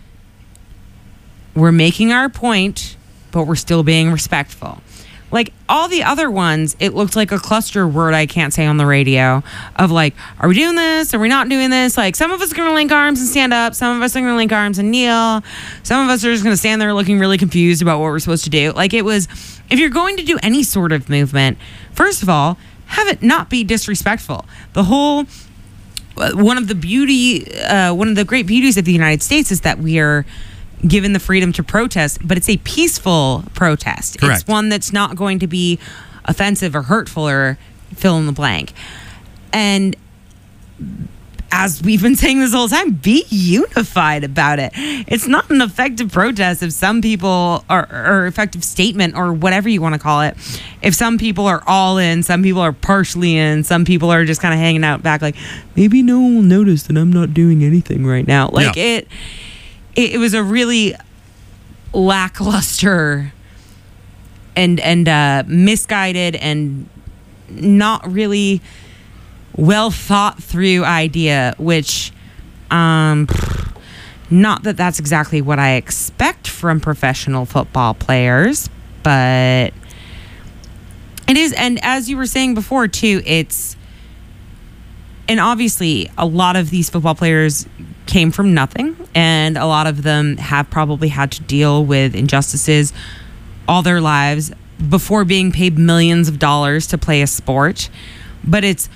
we're making our point, but we're still being respectful. Like all the other ones, it looked like a cluster word I can't say on the radio of like, are we doing this? Are we not doing this? Like some of us are going to link arms and stand up. Some of us are going to link arms and kneel. Some of us are just going to stand there looking really confused about what we're supposed to do. Like it was, if you're going to do any sort of movement, first of all, have it not be disrespectful. The whole, one of the beauty, uh, one of the great beauties of the United States is that we are given the freedom to protest, but it's a peaceful protest. Correct. It's one that's not going to be offensive or hurtful or fill in the blank. And as we've been saying this whole time, be unified about it. It's not an effective protest if some people are, or effective statement or whatever you want to call it. If some people are all in, some people are partially in, some people are just kind of hanging out back like, maybe no one will notice that I'm not doing anything right now. Like yeah. it, it, it was a really lackluster and, and uh, misguided and not really well thought through idea, which um not that that's exactly what I expect from professional football players, but it is. And as you were saying before too, it's, and obviously a lot of these football players came from nothing, and a lot of them have probably had to deal with injustices all their lives before being paid millions of dollars to play a sport. But it's,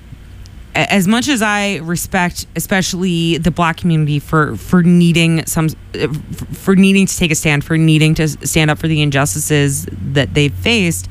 as much as I respect, especially the black community, for, for needing some, for needing to take a stand, for needing to stand up for the injustices that they've faced,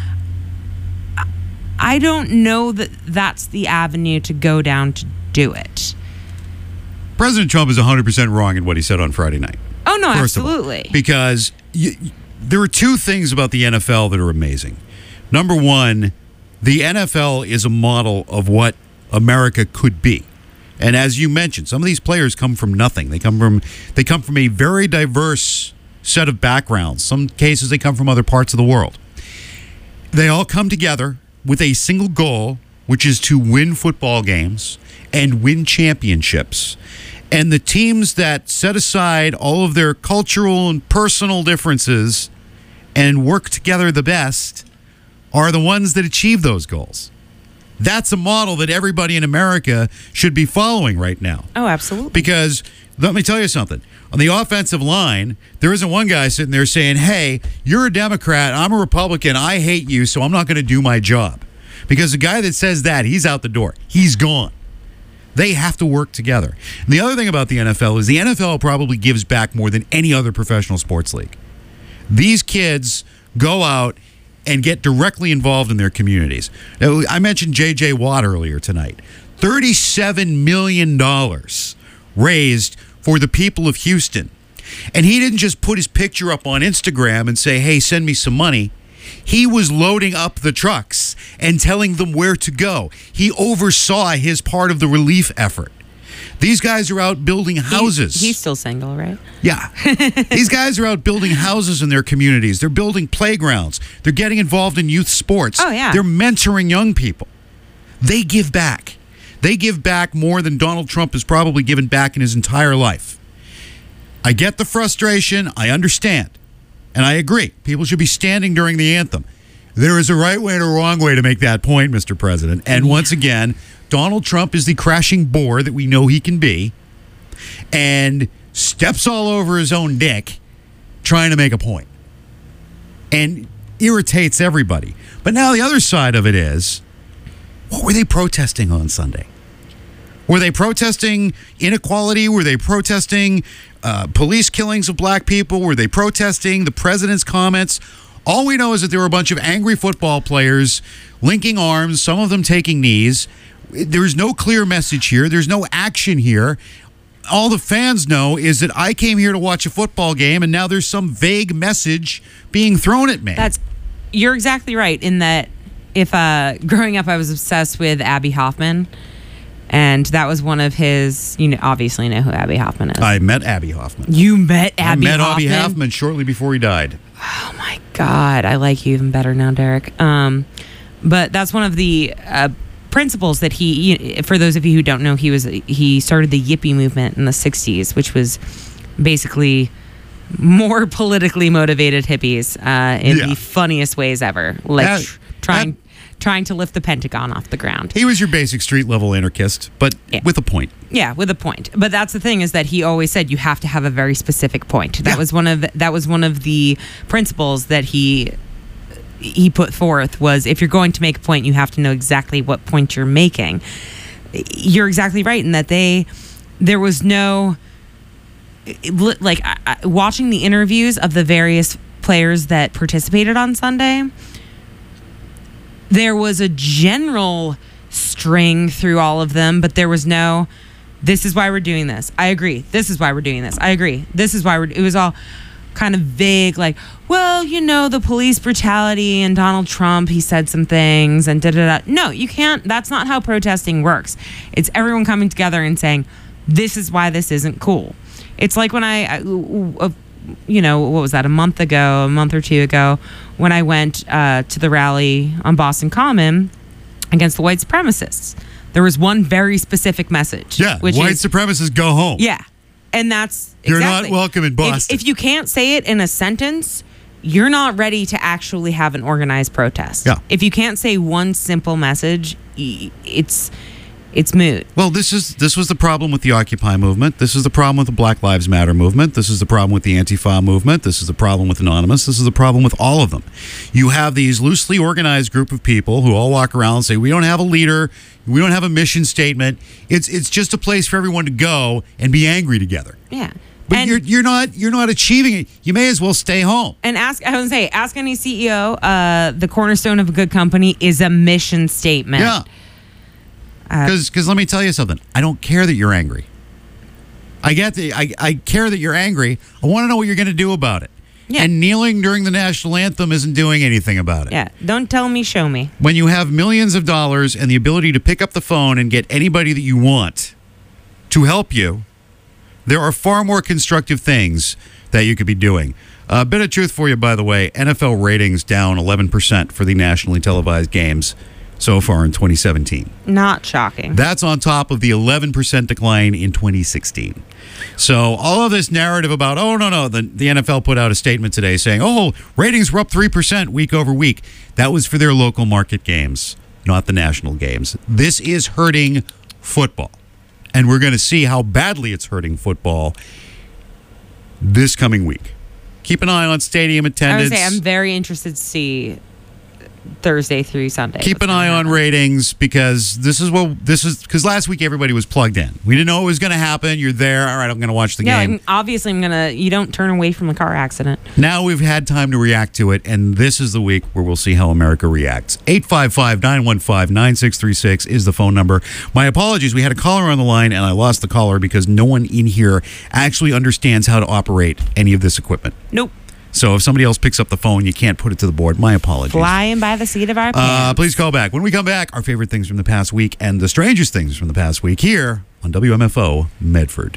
I don't know that that's the avenue to go down to do it. President Trump is one hundred percent wrong in what he said on Friday night. Oh, no, First absolutely. Of all, because you, there are two things about the N F L that are amazing. Number one, the N F L is a model of what America could be. And as you mentioned, some of these players come from nothing. They come from they come from a very diverse set of backgrounds. Some cases they come from other parts of the world. They all come together with a single goal, which is to win football games and win championships. And the teams that set aside all of their cultural and personal differences and work together the best are the ones that achieve those goals. That's a model that everybody in America should be following right now. Oh, absolutely. Because let me tell you something. On the offensive line, there isn't one guy sitting there saying, hey, you're a Democrat, I'm a Republican, I hate you, so I'm not going to do my job. Because the guy that says that, he's out the door. He's gone. They have to work together. And the other thing about the N F L is the N F L probably gives back more than any other professional sports league. These kids go out and get directly involved in their communities. Now, I mentioned J J Watt earlier tonight. thirty-seven million dollars raised for the people of Houston. And he didn't just put his picture up on Instagram and say, hey, send me some money. He was loading up the trucks and telling them where to go. He oversaw his part of the relief effort. These guys are out building houses. He, he's still single, right? Yeah. These guys are out building houses in their communities. They're building playgrounds. They're getting involved in youth sports. Oh, yeah. They're mentoring young people. They give back. They give back more than Donald Trump has probably given back in his entire life. I get the frustration. I understand. And I agree. People should be standing during the anthem. There is a right way and a wrong way to make that point, Mister President. And once again, Donald Trump is the crashing bore that we know he can be and steps all over his own dick trying to make a point and irritates everybody. But now the other side of it is, what were they protesting on Sunday? Were they protesting inequality? Were they protesting uh, police killings of black people? Were they protesting the president's comments? All we know is that there were a bunch of angry football players linking arms, some of them taking knees. There's no clear message here. There's no action here. All the fans know is that I came here to watch a football game, and now there's some vague message being thrown at me. That's you're exactly right in that if uh, growing up I was obsessed with Abby Hoffman, and that was one of his, you know, obviously know who Abby Hoffman is. I met Abby Hoffman. You met Abby I met Hoffman? Abby Hoffman shortly before he died. Oh, my God. I like you even better now, Derek. Um, but that's one of the uh, principles that he, for those of you who don't know, he was he started the Yippie movement in the sixties, which was basically more politically motivated hippies uh, in Yeah. the funniest ways ever. Like That- tr- trying trying to lift the Pentagon off the ground. He was your basic street level anarchist, but Yeah. with a point. Yeah, with a point. But that's the thing is that he always said you have to have a very specific point. That Yeah. was one of that was one of the principles that he he put forth was if you're going to make a point, you have to know exactly what point you're making. You're exactly right in that they there was no like I, I, watching the interviews of the various players that participated on Sunday. There was a general string through all of them, but there was no, this is why we're doing this. I agree. This is why we're doing this. I agree. This is why we're, it was all kind of vague, like, well, you know, the police brutality and Donald Trump, he said some things and da da da. No, you can't. That's not how protesting works. It's everyone coming together and saying, this is why this isn't cool. It's like when I, uh, you know, what was that, a month ago, a month or two ago, when I went uh, to the rally on Boston Common against the white supremacists. There was one very specific message. Yeah, which white is, supremacists go home. Yeah, and that's You're exactly. not welcome in If, Boston. if you can't say it in a sentence, you're not ready to actually have an organized protest. Yeah. If you can't say one simple message, y- it's it's moot. Well, this is this was the problem with the Occupy movement. This is the problem with the Black Lives Matter movement. This is the problem with the Antifa movement. This is the problem with Anonymous. This is the problem with all of them. You have these loosely organized group of people who all walk around and say, we don't have a leader, we don't have a mission statement. It's it's just a place for everyone to go and be angry together. Yeah. But And- you're you're not you're not achieving it. You may as well stay home. And ask, I was gonna say, ask any C E O. Uh, the cornerstone of a good company is a mission statement. Yeah. Because let me tell you something. I don't care that you're angry. I get the, I, I care that you're angry. I want to know what you're going to do about it. Yeah. And kneeling during the national anthem isn't doing anything about it. Yeah. Don't tell me, show me. When you have millions of dollars and the ability to pick up the phone and get anybody that you want to help you, there are far more constructive things that you could be doing. A bit of truth for you, by the way. N F L ratings down eleven percent for the nationally televised games so far in twenty seventeen. Not shocking. That's on top of the eleven percent decline in twenty sixteen. So all of this narrative about, oh, no, no, the, the N F L put out a statement today saying, oh, ratings were up three percent week over week. That was for their local market games, not the national games. This is hurting football. And we're going to see how badly it's hurting football this coming week. Keep an eye on stadium attendance. I would say I'm very interested to see Thursday through Sunday. Keep an eye on ratings, because this is what this is because last week everybody was plugged in. We didn't know it was going to happen. You're there. All right, I'm going to watch the yeah, game. and obviously I'm gonna. You don't turn away from the car accident. Now we've had time to react to it, and this is the week where we'll see how America reacts. eight five five, nine one five, nine six three six is the phone number. My apologies. We had a caller on the line, and I lost the caller because no one in here actually understands how to operate any of this equipment. Nope. So if somebody else picks up the phone, you can't put it to the board. My apologies. Flying by the seat of our pants. Uh, please call back. When we come back, our favorite things from the past week and the strangest things from the past week here on W M F O Medford.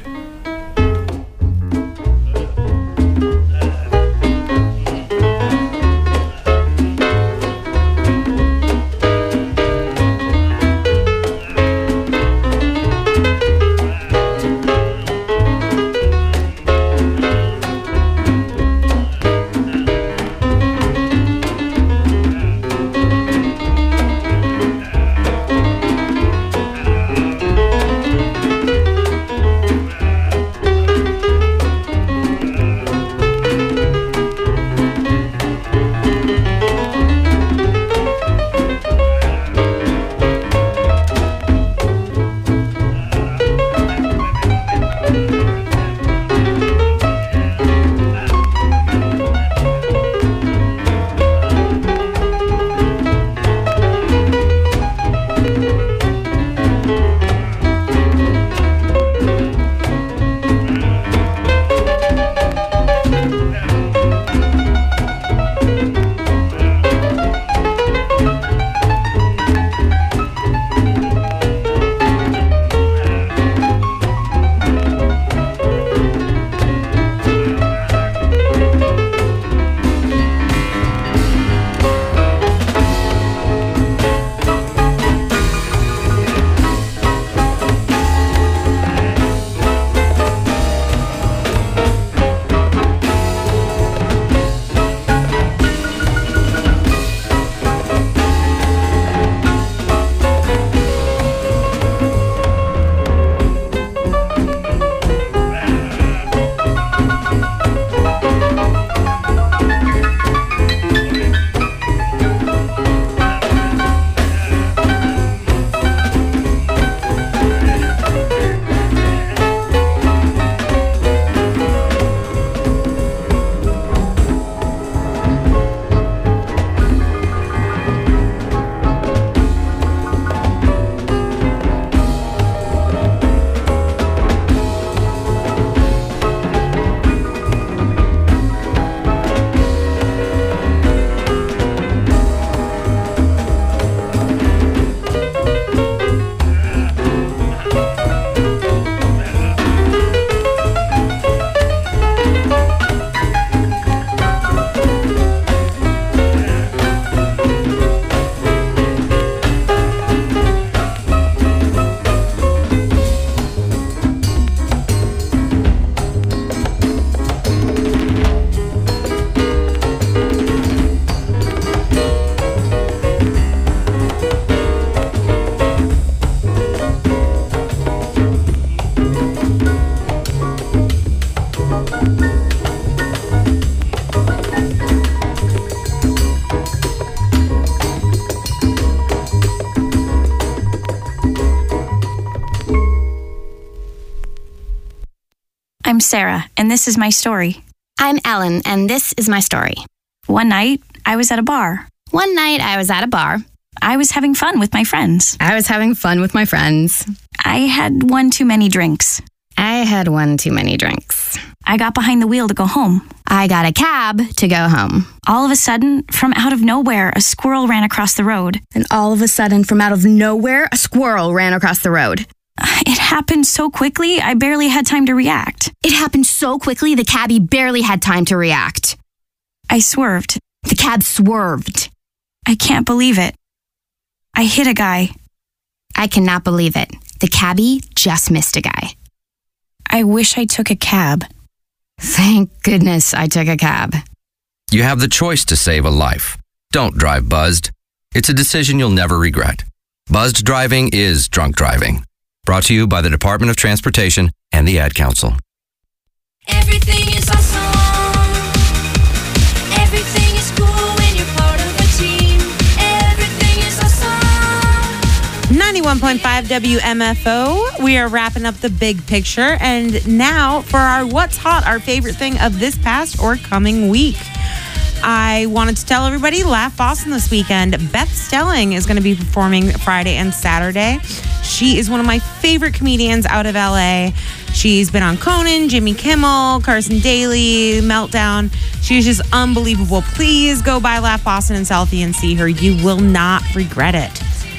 I'm Sarah, and this is my story. I'm Ellen, and this is my story. One night, I was at a bar. One night, I was at a bar. I was having fun with my friends. I was having fun with my friends. I had one too many drinks. I had one too many drinks. I got behind the wheel to go home. I got a cab to go home. All of a sudden, from out of nowhere, a squirrel ran across the road. And all of a sudden, from out of nowhere, a squirrel ran across the road. It happened so quickly, I barely had time to react. It happened so quickly, the cabbie barely had time to react. I swerved. The cab swerved. I can't believe it. I hit a guy. I cannot believe it. The cabbie just missed a guy. I wish I took a cab. Thank goodness I took a cab. You have the choice to save a life. Don't drive buzzed. It's a decision you'll never regret. Buzzed driving is drunk driving. Brought to you by the Department of Transportation and the Ad Council. Everything is awesome. Everything is cool when you're part of a team. Everything is awesome. ninety-one point five W M F O. We are wrapping up the big picture. And now for our What's Hot, our favorite thing of this past or coming week. I wanted to tell everybody, Laugh Boston this weekend. Beth Stelling is going to be performing Friday and Saturday. She is one of my favorite comedians out of L A. She's been on Conan, Jimmy Kimmel, Carson Daly, Meltdown. She's just unbelievable. Please go by Laugh Boston and Selfie and see her. You will not regret it.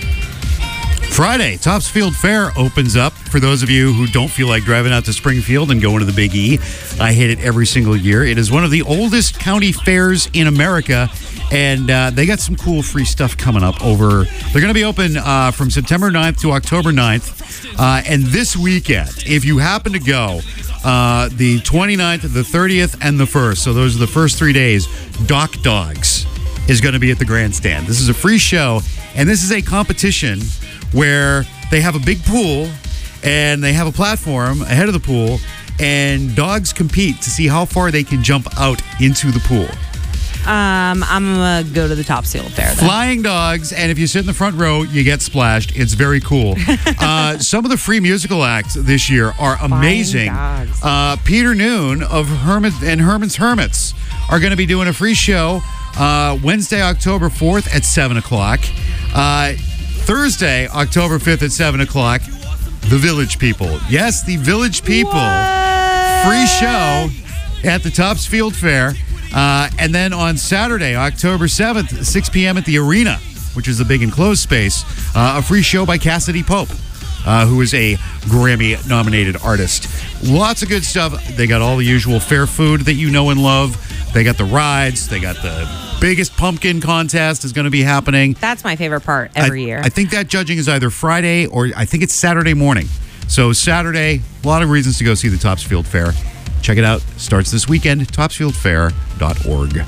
Friday, Topsfield Fair opens up. For those of you who don't feel like driving out to Springfield and going to the Big E, I hit it every single year. It is one of the oldest county fairs in America, and uh, they got some cool free stuff coming up over. They're going to be open uh, from September ninth to October ninth, uh, and this weekend, if you happen to go, uh, the twenty-ninth, the thirtieth, and the first, so those are the first three days, Doc Dogs is going to be at the grandstand. This is a free show, and this is a competition where they have a big pool and they have a platform ahead of the pool, and dogs compete to see how far they can jump out into the pool. Um, I'm going to go to the Topsfield Fair then. Flying dogs, and if you sit in the front row, you get splashed. It's very cool. uh, some of the free musical acts this year are amazing. Uh, Peter Noon of Hermit and Herman's Hermits are going to be doing a free show uh, Wednesday, October fourth at seven o'clock. Uh, Thursday, October fifth at seven o'clock, The Village People. Yes, The Village People. What? Free show at the Topsfield Fair. Uh, and then on Saturday, October seventh, six p.m. at the Arena, which is the big enclosed space, uh, a free show by Cassidy Pope, uh, who is a Grammy-nominated artist. Lots of good stuff. They got all the usual fair food that you know and love. They got the rides. They got the biggest pumpkin contest is going to be happening. That's my favorite part every I, year. I think that judging is either Friday or I think it's Saturday morning. So Saturday, a lot of reasons to go see the Topsfield Fair. Check it out. Starts this weekend, topsfield fair dot org.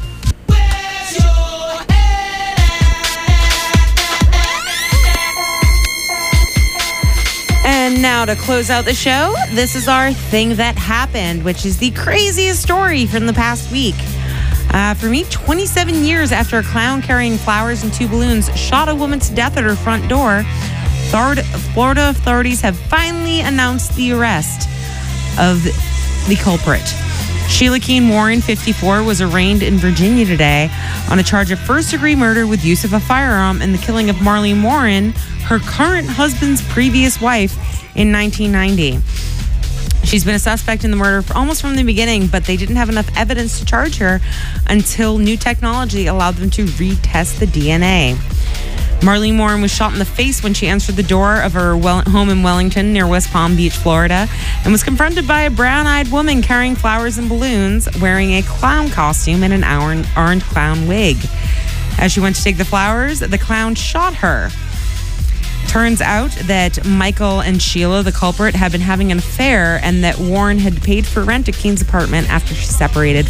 And now to close out the show, this is our Thing That Happened, which is the craziest story from the past week. Uh, for me, twenty-seven years after a clown carrying flowers and two balloons shot a woman to death at her front door, Florida authorities have finally announced the arrest of the culprit. Sheila Keene Warren, fifty-four, was arraigned in Virginia today on a charge of first-degree murder with use of a firearm in the killing of Marlene Warren, her current husband's previous wife, in nineteen ninety. She's been a suspect in the murder for almost from the beginning, but they didn't have enough evidence to charge her until new technology allowed them to retest the D N A. Marlene Warren was shot in the face when she answered the door of her well- home in Wellington near West Palm Beach, Florida, and was confronted by a brown-eyed woman carrying flowers and balloons, wearing a clown costume and an orange clown wig. As she went to take the flowers, the clown shot her. Turns out that Michael and Sheila, the culprit, had been having an affair, and that Warren had paid for rent at Keene's apartment after she separated